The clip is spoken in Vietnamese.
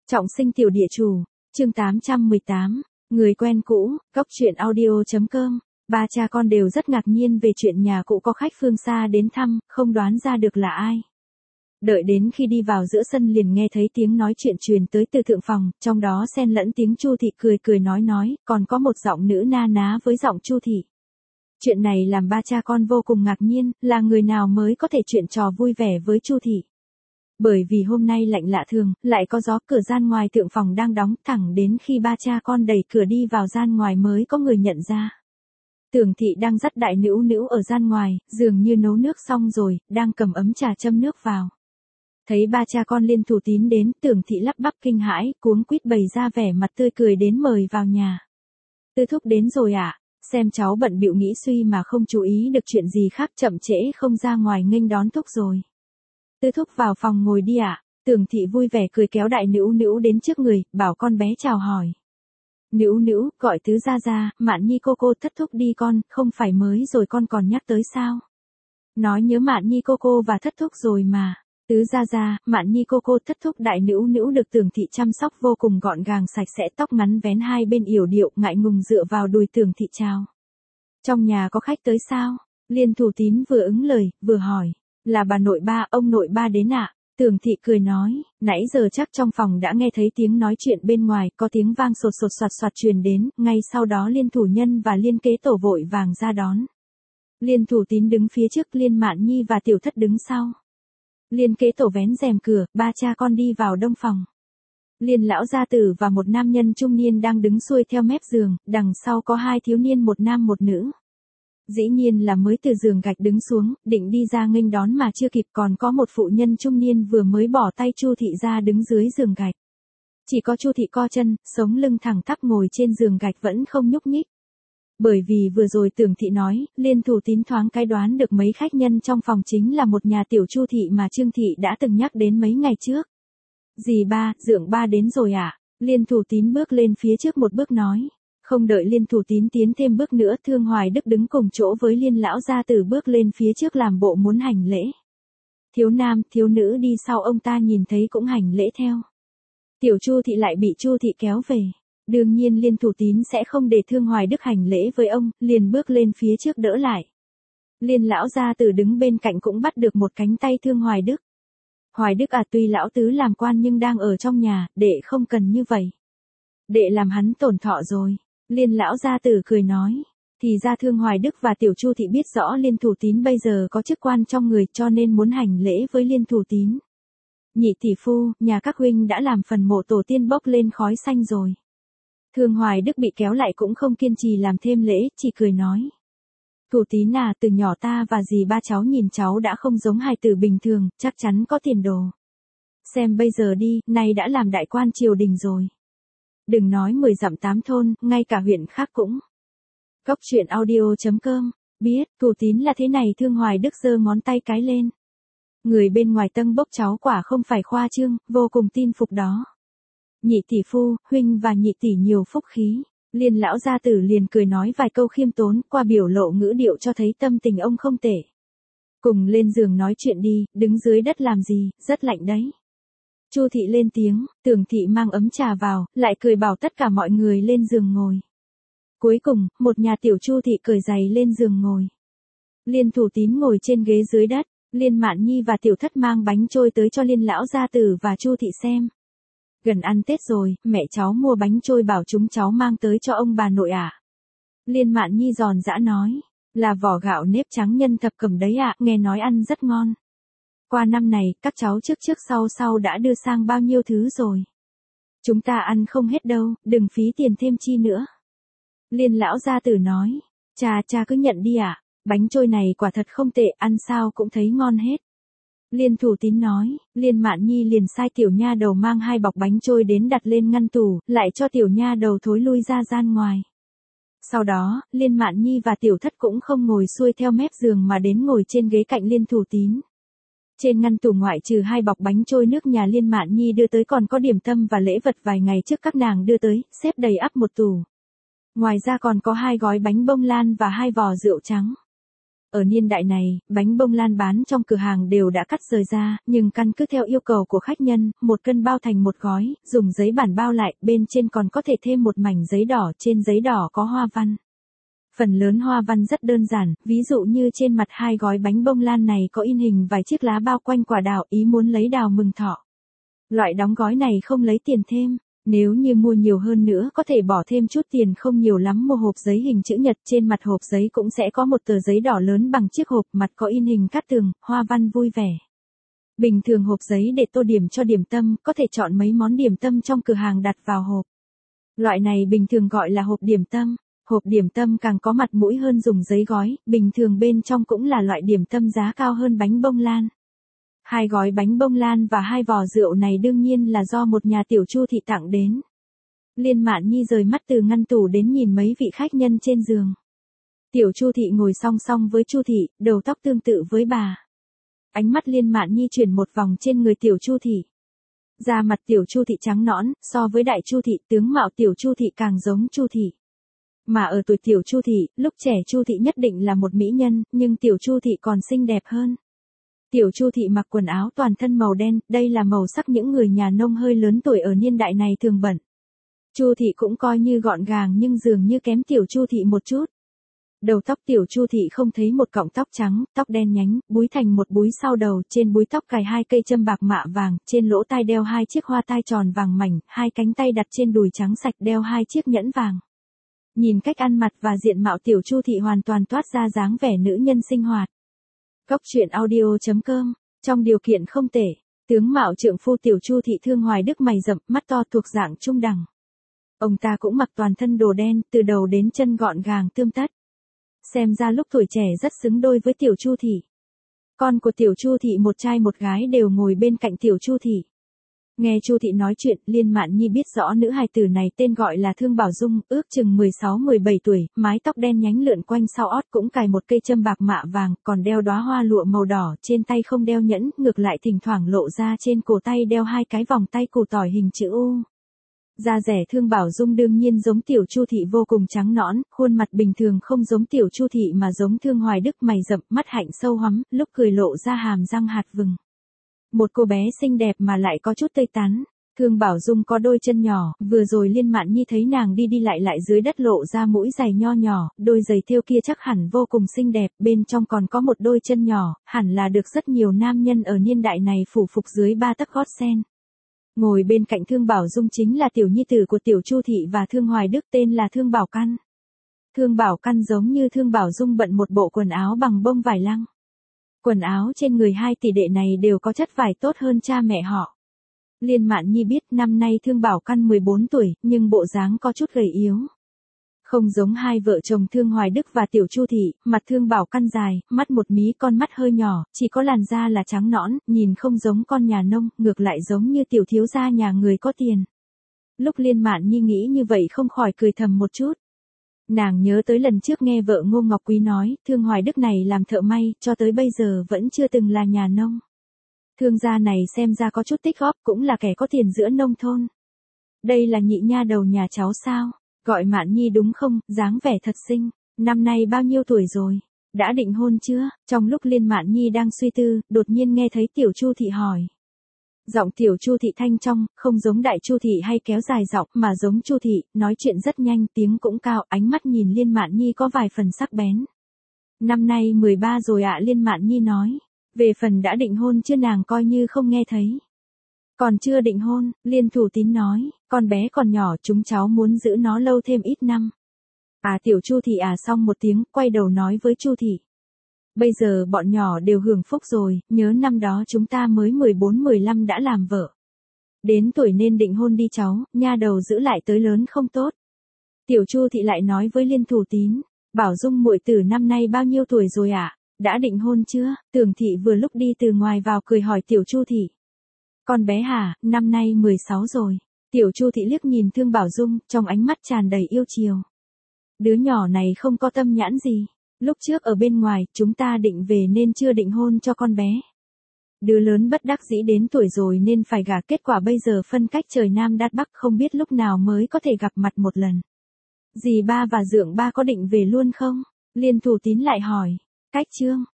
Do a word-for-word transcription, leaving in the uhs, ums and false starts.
Trọng sinh tiểu địa chủ, chương tám trăm mười tám, người quen cũ, góc truyện audio chấm com. Ba cha con đều rất ngạc nhiên về chuyện nhà cũ có khách phương xa đến thăm, không đoán ra được là ai. Đợi đến khi đi vào giữa sân liền nghe thấy tiếng nói chuyện truyền tới từ thượng phòng, trong đó xen lẫn tiếng Chu thị cười cười nói nói, còn có một giọng nữ na ná với giọng Chu thị. Chuyện này làm ba cha con vô cùng ngạc nhiên, là người nào mới có thể chuyện trò vui vẻ với Chu thị. Bởi vì hôm nay lạnh lạ thường, lại có gió, cửa gian ngoài thượng phòng đang đóng, thẳng đến khi ba cha con đẩy cửa đi vào gian ngoài mới có người nhận ra. Tưởng thị đang dắt đại nữu nữu ở gian ngoài, dường như nấu nước xong rồi, đang cầm ấm trà châm nước vào. Thấy ba cha con Liên Thủ Tín đến, Tưởng thị lắp bắp kinh hãi, cuống quýt bày ra vẻ mặt tươi cười đến mời vào nhà. Tư thúc đến rồi ạ. À? Xem cháu bận bịu nghĩ suy mà không chú ý được chuyện gì khác, chậm trễ không ra ngoài nghênh đón thúc rồi. Tư thúc vào phòng ngồi đi ạ. À? Tưởng thị vui vẻ cười kéo đại nữu nữu đến trước người, bảo con bé chào hỏi. Nữu nữu, gọi tứ gia gia, Mạn Nhi cô cô thất thúc đi con, không phải mới rồi con còn nhắc tới sao? Nói nhớ Mạn Nhi cô cô và thất thúc rồi mà. Tứ gia gia, Mạn Nhi cô cô thất thúc đại nữu nữu được Tưởng thị chăm sóc vô cùng gọn gàng sạch sẽ, tóc ngắn vén hai bên yểu điệu, ngại ngùng dựa vào đùi Tưởng thị chào. Trong nhà có khách tới sao? Liên Thủ Tín vừa ứng lời, vừa hỏi. Là bà nội ba, ông nội ba đến ạ. À? Tưởng thị cười nói, nãy giờ chắc trong phòng đã nghe thấy tiếng nói chuyện bên ngoài, có tiếng vang sột sột soạt soạt truyền đến, ngay sau đó Liên Thủ Nhân và Liên Kế Tổ vội vàng ra đón. Liên Thủ Tín đứng phía trước, Liên Mạn Nhi và Tiểu Thất đứng sau. Liên Kế Tổ vén rèm cửa, ba cha con đi vào đông phòng. Liên lão gia tử và một nam nhân trung niên đang đứng xuôi theo mép giường, đằng sau có hai thiếu niên một nam một nữ. Dĩ nhiên là mới từ giường gạch đứng xuống, định đi ra nghênh đón mà chưa kịp, còn có một phụ nhân trung niên vừa mới bỏ tay Chu thị ra đứng dưới giường gạch. Chỉ có Chu thị co chân, sống lưng thẳng tắp ngồi trên giường gạch vẫn không nhúc nhích. Bởi vì vừa rồi Tưởng thị nói, Liên Thủ Tín thoáng cái đoán được mấy khách nhân trong phòng chính là một nhà tiểu Chu thị mà Trương thị đã từng nhắc đến mấy ngày trước. Dì ba, dượng ba đến rồi ạ. À? Liên Thủ Tín bước lên phía trước một bước nói. Không đợi Liên Thủ Tín tiến thêm bước nữa, Thương Hoài Đức đứng cùng chỗ với Liên lão gia tử bước lên phía trước làm bộ muốn hành lễ. Thiếu nam, thiếu nữ đi sau ông ta nhìn thấy cũng hành lễ theo. Tiểu Chu thị lại bị Chu thị kéo về. Đương nhiên Liên Thủ Tín sẽ không để Thương Hoài Đức hành lễ với ông, liền bước lên phía trước đỡ lại. Liên lão gia tử đứng bên cạnh cũng bắt được một cánh tay Thương Hoài Đức. Hoài Đức à, tuy lão tứ làm quan nhưng đang ở trong nhà, đệ không cần như vậy. Đệ làm hắn tổn thọ rồi. Liên lão gia tử cười nói, thì ra Thương Hoài Đức và Tiểu Chu thị biết rõ Liên Thủ Tín bây giờ có chức quan trong người cho nên muốn hành lễ với Liên Thủ Tín. Nhị tỷ phu, nhà các huynh đã làm phần mộ tổ tiên bốc lên khói xanh rồi. Thương Hoài Đức bị kéo lại cũng không kiên trì làm thêm lễ, chỉ cười nói. Thủ Tín à, từ nhỏ ta và dì ba cháu nhìn cháu đã không giống hài tử bình thường, chắc chắn có tiền đồ. Xem bây giờ đi, nay đã làm đại quan triều đình rồi. Đừng nói mười dặm tám thôn, ngay cả huyện khác cũng. Góc truyện audio chấm com, biết, Thủ Tín là thế này. Thương Hoài Đức giơ ngón tay cái lên. Người bên ngoài tâng bốc cháu quả không phải khoa trương, vô cùng tin phục đó. Nhị tỷ phu, huynh và nhị tỷ nhiều phúc khí. Liên lão gia tử liền cười nói vài câu khiêm tốn, qua biểu lộ ngữ điệu cho thấy tâm tình ông không tệ. Cùng lên giường nói chuyện đi, đứng dưới đất làm gì, rất lạnh đấy. Chu thị lên tiếng, Tưởng thị mang ấm trà vào, lại cười bảo tất cả mọi người lên giường ngồi. Cuối cùng, một nhà tiểu Chu thị cởi giày lên giường ngồi. Liên Thủ Tín ngồi trên ghế dưới đất, Liên Mạn Nhi và Tiểu Thất mang bánh trôi tới cho Liên lão gia tử và Chu thị xem. Gần ăn Tết rồi, mẹ cháu mua bánh trôi bảo chúng cháu mang tới cho ông bà nội ạ. À? Liên Mạn Nhi giòn giã nói, là vỏ gạo nếp trắng nhân thập cẩm đấy ạ, à, nghe nói ăn rất ngon. Qua năm này, các cháu trước trước sau sau đã đưa sang bao nhiêu thứ rồi. Chúng ta ăn không hết đâu, đừng phí tiền thêm chi nữa. Liên lão gia tử nói, cha cha cứ nhận đi ạ, à? Bánh trôi này quả thật không tệ, ăn sao cũng thấy ngon hết. Liên Thủ Tín nói, Liên Mạn Nhi liền sai tiểu nha đầu mang hai bọc bánh trôi đến đặt lên ngăn tủ, lại cho tiểu nha đầu thối lui ra gian ngoài. Sau đó, Liên Mạn Nhi và Tiểu Thất cũng không ngồi xuôi theo mép giường mà đến ngồi trên ghế cạnh Liên Thủ Tín. Trên ngăn tủ ngoại trừ hai bọc bánh trôi nước nhà Liên Mạn Nhi đưa tới còn có điểm tâm và lễ vật vài ngày trước các nàng đưa tới, xếp đầy ắp một tủ. Ngoài ra còn có hai gói bánh bông lan và hai vò rượu trắng. Ở niên đại này, bánh bông lan bán trong cửa hàng đều đã cắt rời ra, nhưng căn cứ theo yêu cầu của khách nhân, một cân bao thành một gói, dùng giấy bản bao lại, bên trên còn có thể thêm một mảnh giấy đỏ, trên giấy đỏ có hoa văn. Phần lớn hoa văn rất đơn giản, ví dụ như trên mặt hai gói bánh bông lan này có in hình vài chiếc lá bao quanh quả đào, ý muốn lấy đào mừng thọ. Loại đóng gói này không lấy tiền thêm. Nếu như mua nhiều hơn nữa có thể bỏ thêm chút tiền không nhiều lắm mua hộp giấy hình chữ nhật, trên mặt hộp giấy cũng sẽ có một tờ giấy đỏ lớn bằng chiếc hộp, mặt có in hình cát tường, hoa văn vui vẻ. Bình thường hộp giấy để tô điểm cho điểm tâm, có thể chọn mấy món điểm tâm trong cửa hàng đặt vào hộp. Loại này bình thường gọi là hộp điểm tâm. Hộp điểm tâm càng có mặt mũi hơn dùng giấy gói, bình thường bên trong cũng là loại điểm tâm giá cao hơn bánh bông lan. Hai gói bánh bông lan và hai vò rượu này đương nhiên là do một nhà tiểu Chu thị tặng đến. Liên Mạn Nhi rời mắt từ ngăn tủ đến nhìn mấy vị khách nhân trên giường. Tiểu Chu thị ngồi song song với Chu thị, đầu tóc tương tự với bà. Ánh mắt Liên Mạn Nhi chuyển một vòng trên người tiểu Chu thị. Da mặt tiểu Chu thị trắng nõn, so với đại Chu thị, tướng mạo tiểu Chu thị càng giống Chu thị. Mà ở tuổi tiểu Chu thị, lúc trẻ Chu thị nhất định là một mỹ nhân, nhưng tiểu Chu thị còn xinh đẹp hơn. Tiểu Chu thị mặc quần áo toàn thân màu đen, đây là màu sắc những người nhà nông hơi lớn tuổi ở niên đại này thường bận. Chu thị cũng coi như gọn gàng nhưng dường như kém tiểu Chu thị một chút. Đầu tóc tiểu Chu thị không thấy một cọng tóc trắng, tóc đen nhánh, búi thành một búi sau đầu, trên búi tóc cài hai cây châm bạc mạ vàng, trên lỗ tai đeo hai chiếc hoa tai tròn vàng mảnh, hai cánh tay đặt trên đùi trắng sạch đeo hai chiếc nhẫn vàng. Nhìn cách ăn mặc và diện mạo tiểu Chu thị hoàn toàn toát ra dáng vẻ nữ nhân sinh hoạt. Góc truyện audio chấm com, trong điều kiện không tệ, tướng mạo trượng phu tiểu Chu thị Thương Hoài Đức mày rậm, mắt to thuộc dạng trung đẳng. Ông ta cũng mặc toàn thân đồ đen, từ đầu đến chân gọn gàng tươm tất. Xem ra lúc tuổi trẻ rất xứng đôi với tiểu Chu thị. Con của tiểu Chu thị một trai một gái đều ngồi bên cạnh tiểu Chu thị. Nghe Chu thị nói chuyện, Liên Mạn Nhi biết rõ nữ hài tử này tên gọi là Thương Bảo Dung, ước chừng mười sáu mười bảy tuổi, mái tóc đen nhánh lượn quanh sau ót, cũng cài một cây châm bạc mạ vàng, còn đeo đóa hoa lụa màu đỏ, trên tay không đeo nhẫn, ngược lại thỉnh thoảng lộ ra trên cổ tay đeo hai cái vòng tay củ tỏi hình chữ U. Da rẻ Thương Bảo Dung đương nhiên giống tiểu Chu thị vô cùng trắng nõn, khuôn mặt bình thường không giống tiểu Chu thị mà giống Thương Hoài Đức mày rậm, mắt hạnh sâu hoắm, lúc cười lộ ra hàm răng hạt vừng. Một cô bé xinh đẹp mà lại có chút tây tán. Thương Bảo Dung có đôi chân nhỏ, vừa rồi Liên Mạn Nhi thấy nàng đi đi lại lại dưới đất lộ ra mũi giày nho nhỏ, đôi giày thêu kia chắc hẳn vô cùng xinh đẹp, bên trong còn có một đôi chân nhỏ, hẳn là được rất nhiều nam nhân ở niên đại này phủ phục dưới ba tấc gót sen. Ngồi bên cạnh Thương Bảo Dung chính là tiểu nhi tử của tiểu Chu thị và Thương Hoài Đức, tên là Thương Bảo Căn. Thương Bảo Căn giống như Thương Bảo Dung bận một bộ quần áo bằng bông vải lăng. Quần áo trên người hai tỷ đệ này đều có chất vải tốt hơn cha mẹ họ. Liên Mạn Nhi biết năm nay Thương Bảo Căn mười bốn tuổi, nhưng bộ dáng có chút gầy yếu. Không giống hai vợ chồng Thương Hoài Đức và tiểu Chu thị, mặt Thương Bảo Căn dài, mắt một mí, con mắt hơi nhỏ, chỉ có làn da là trắng nõn, nhìn không giống con nhà nông, ngược lại giống như tiểu thiếu gia nhà người có tiền. Lúc Liên Mạn Nhi nghĩ như vậy không khỏi cười thầm một chút. Nàng nhớ tới lần trước nghe vợ Ngô Ngọc Quý nói, Thương Hoài Đức này làm thợ may, cho tới bây giờ vẫn chưa từng là nhà nông. Thương gia này xem ra có chút tích góp, cũng là kẻ có tiền giữa nông thôn. Đây là nhị nha đầu nhà cháu sao? Gọi Mạn Nhi đúng không? Dáng vẻ thật xinh. Năm nay bao nhiêu tuổi rồi? Đã định hôn chưa? Trong lúc Liên Mạn Nhi đang suy tư, đột nhiên nghe thấy tiểu Chu thị hỏi. Giọng tiểu Chu thị thanh trong, không giống đại Chu thị hay kéo dài giọng, mà giống Chu thị, nói chuyện rất nhanh, tiếng cũng cao, ánh mắt nhìn Liên Mạn Nhi có vài phần sắc bén. Năm nay mười ba rồi ạ. Liên Mạn Nhi nói. Về phần đã định hôn chưa nàng coi như không nghe thấy. Còn chưa định hôn, Liên Thủ Tín nói, con bé còn nhỏ, chúng cháu muốn giữ nó lâu thêm ít năm. À tiểu Chu thị à xong một tiếng, quay đầu nói với Chu thị. Bây giờ bọn nhỏ đều hưởng phúc rồi, nhớ năm đó chúng ta mới mười bốn mười lăm đã làm vợ. Đến tuổi nên định hôn đi cháu, nha đầu giữ lại tới lớn không tốt. Tiểu Chu thị lại nói với Liên Thủ Tín, Bảo Dung muội tử năm nay bao nhiêu tuổi rồi ạ? À? Đã định hôn chưa? Tưởng thị vừa lúc đi từ ngoài vào cười hỏi tiểu Chu thị. Con bé hả, năm nay mười sáu rồi. Tiểu Chu thị liếc nhìn Thương Bảo Dung, trong ánh mắt tràn đầy yêu chiều. Đứa nhỏ này không có tâm nhãn gì. Lúc trước ở bên ngoài, chúng ta định về nên chưa định hôn cho con bé. Đứa lớn bất đắc dĩ đến tuổi rồi nên phải gả, kết quả bây giờ phân cách trời Nam đát Bắc, không biết lúc nào mới có thể gặp mặt một lần. Dì ba và dượng ba có định về luôn không? Liên Thủ Tín lại hỏi. Cách chương